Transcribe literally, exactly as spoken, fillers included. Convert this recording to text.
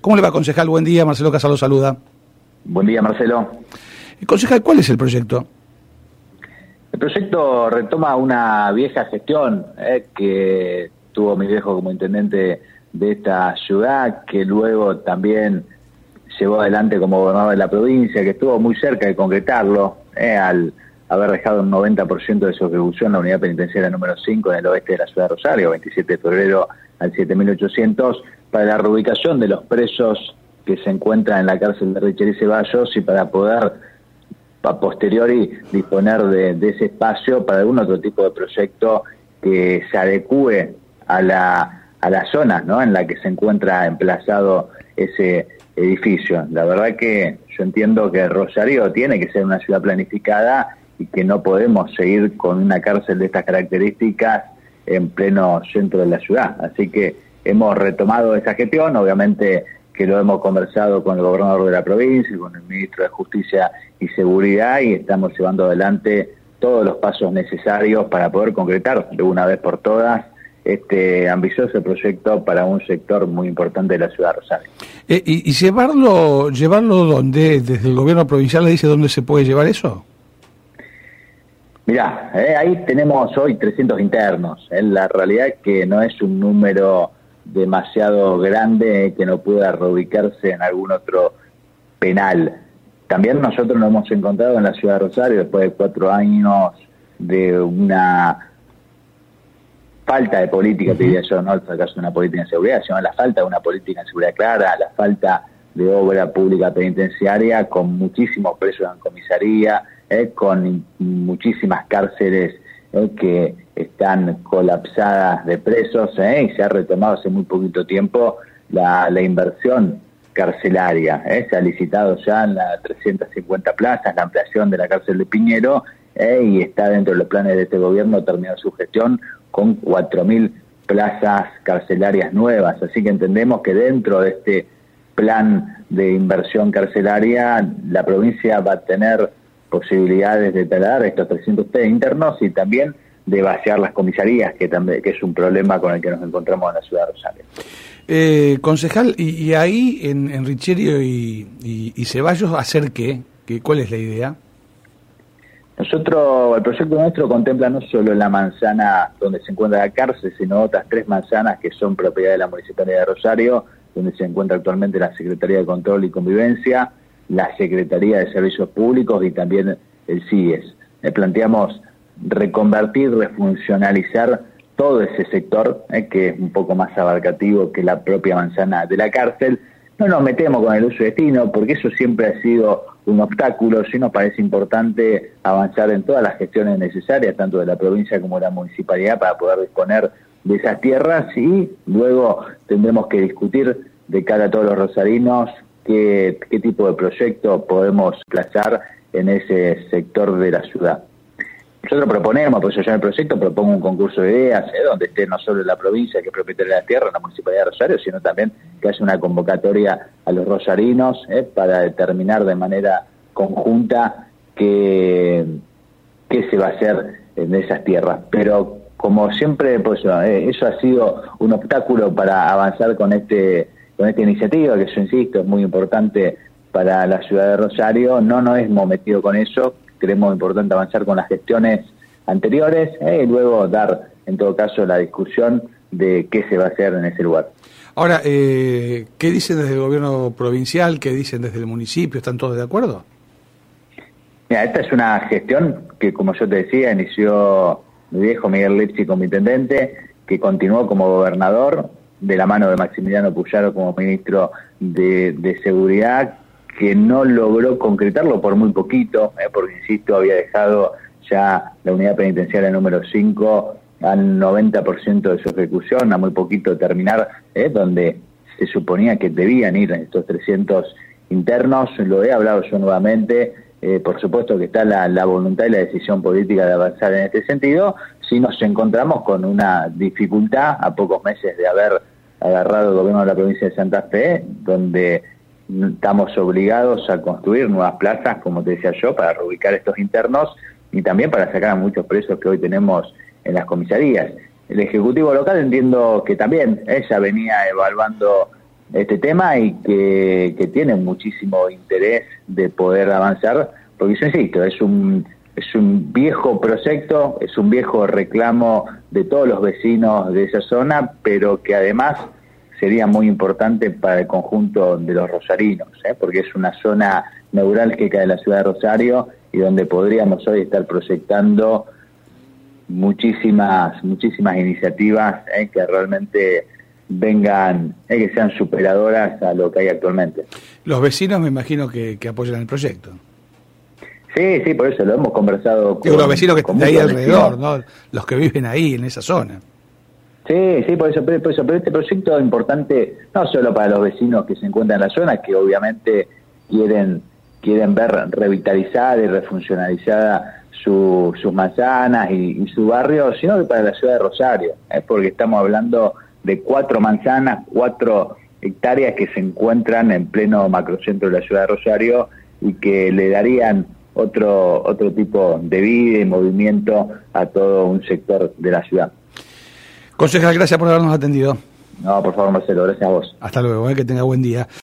¿Cómo le va, concejal? Buen día, Marcelo Casalo saluda. Buen día, Marcelo. Concejal, ¿cuál es el proyecto? El proyecto retoma una vieja gestión eh, que tuvo mi viejo como intendente de esta ciudad, que luego también llevó adelante como gobernador de la provincia, que estuvo muy cerca de concretarlo, eh, al haber dejado un noventa por ciento de su ejecución en la unidad penitenciaria número cinco en el oeste de la ciudad de Rosario, veintisiete de febrero al siete mil ochocientos, para la reubicación de los presos que se encuentran en la cárcel de Richeri Ceballos y para poder a posteriori disponer de, de ese espacio para algún otro tipo de proyecto que se adecue a la, a la zona, ¿no?, en la que se encuentra emplazado ese edificio. La verdad que yo entiendo que Rosario tiene que ser una ciudad planificada y que no podemos seguir con una cárcel de estas características en pleno centro de la ciudad. Así que hemos retomado esa gestión, obviamente que lo hemos conversado con el gobernador de la provincia y con el ministro de Justicia y Seguridad, y estamos llevando adelante todos los pasos necesarios para poder concretar de una vez por todas este ambicioso proyecto para un sector muy importante de la ciudad de Rosario. Eh, y, y llevarlo, llevarlo ¿dónde? ¿Desde el gobierno provincial le dice dónde se puede llevar eso? Mirá, eh, ahí tenemos hoy trescientos internos. Eh, la realidad es que no es un número demasiado grande que no pueda reubicarse en algún otro penal. También nosotros nos hemos encontrado en la ciudad de Rosario, después de cuatro años de una falta de política, te diría yo, no el fracaso de una política de seguridad, sino la falta de una política de seguridad clara, la falta de obra pública penitenciaria, con muchísimos presos en comisaría, eh, con muchísimas cárceles eh, que están colapsadas de presos, eh, y se ha retomado hace muy poquito tiempo la, la inversión carcelaria. Eh, se ha licitado ya en las trescientas cincuenta plazas la ampliación de la cárcel de Piñero, eh, y está dentro de los planes de este gobierno terminar su gestión con cuatro mil plazas carcelarias nuevas. Así que entendemos que dentro de este plan de inversión carcelaria la provincia va a tener posibilidades de trasladar estos trescientos internos y también de vaciar las comisarías, que también que es un problema con el que nos encontramos en la ciudad de Rosario. Eh, concejal, y, y ahí en, en Richeri y, y, y Ceballos, ¿hacer qué? ¿Qué? ¿Cuál es la idea? Nosotros, el proyecto nuestro contempla no solo la manzana donde se encuentra la cárcel, sino otras tres manzanas que son propiedad de la Municipalidad de Rosario, donde se encuentra actualmente la Secretaría de Control y Convivencia, la Secretaría de Servicios Públicos y también el C I E S. Eh, planteamos reconvertir, refuncionalizar todo ese sector, eh, que es un poco más abarcativo que la propia manzana de la cárcel. No nos metemos con el uso y destino, porque eso siempre ha sido un obstáculo. Sí nos parece importante avanzar en todas las gestiones necesarias, tanto de la provincia como de la municipalidad, para poder disponer de esas tierras, y luego tendremos que discutir de cara a todos los rosarinos qué, qué tipo de proyecto podemos plazar en ese sector de la ciudad. Nosotros proponemos, pues yo en el proyecto propongo un concurso de ideas, ¿eh? donde esté no solo la provincia, que es propietaria de la tierra, la Municipalidad de Rosario, sino también que haya una convocatoria a los rosarinos, ¿eh? para determinar de manera conjunta qué, qué se va a hacer en esas tierras. Pero como siempre, pues eh, eso ha sido un obstáculo para avanzar con este con esta iniciativa, que yo insisto, es muy importante para la ciudad de Rosario. No nos hemos metido con eso. Creemos importante avanzar con las gestiones anteriores, eh, y luego dar, en todo caso, la discusión de qué se va a hacer en ese lugar. Ahora, eh, ¿qué dicen desde el gobierno provincial? ¿Qué dicen desde el municipio? ¿Están todos de acuerdo? Mira, esta es una gestión que, como yo te decía, inició mi viejo Miguel Lipsi como intendente, que continuó como gobernador, de la mano de Maximiliano Puyaro como ministro de, de Seguridad, que no logró concretarlo por muy poquito, eh, porque, insisto, había dejado ya la unidad penitenciaria número cinco al noventa por ciento de su ejecución, a muy poquito terminar, eh, donde se suponía que debían ir estos trescientos internos. Lo he hablado yo nuevamente, eh, por supuesto que está la, la voluntad y la decisión política de avanzar en este sentido. Si nos encontramos con una dificultad a pocos meses de haber agarrado el gobierno de la provincia de Santa Fe, donde estamos obligados a construir nuevas plazas, como te decía yo, para reubicar estos internos y también para sacar a muchos presos que hoy tenemos en las comisarías. El Ejecutivo local entiendo que también ella venía evaluando este tema y que, que tienen muchísimo interés de poder avanzar, porque yo insisto, es un, es un viejo proyecto, es un viejo reclamo de todos los vecinos de esa zona, pero que además sería muy importante para el conjunto de los rosarinos, ¿eh? porque es una zona neurálgica de la ciudad de Rosario y donde podríamos hoy estar proyectando muchísimas muchísimas iniciativas ¿eh? que realmente vengan, ¿eh? que sean superadoras a lo que hay actualmente. Los vecinos me imagino que, que apoyan el proyecto. Sí, sí, por eso lo hemos conversado con... Digo, los vecinos que están ahí alrededor, vecinos. ¿no? Los que viven ahí, en esa zona. Sí, sí, por eso, por eso, pero este proyecto es importante no solo para los vecinos que se encuentran en la zona, que obviamente quieren quieren ver revitalizada y refuncionalizada su, sus manzanas y, y su barrio, sino que para la ciudad de Rosario, ¿eh? porque estamos hablando de cuatro manzanas, cuatro hectáreas que se encuentran en pleno macrocentro de la ciudad de Rosario y que le darían otro otro tipo de vida y movimiento a todo un sector de la ciudad. Concejal, gracias por habernos atendido. No, por favor, Marcelo, gracias a vos. Hasta luego, eh, que tenga buen día.